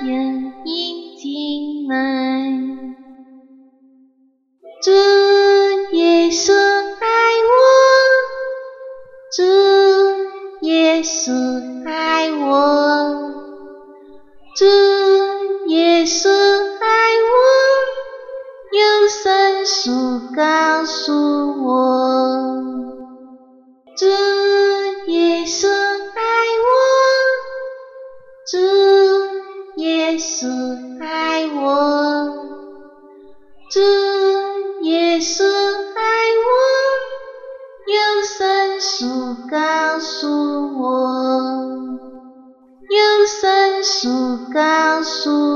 人引进来。主耶稣爱我，主耶稣爱我，主耶稣爱我，有圣书告诉我。主耶稣爱我，主耶稣爱我，主耶稣爱我，有圣书告诉我，有圣书告诉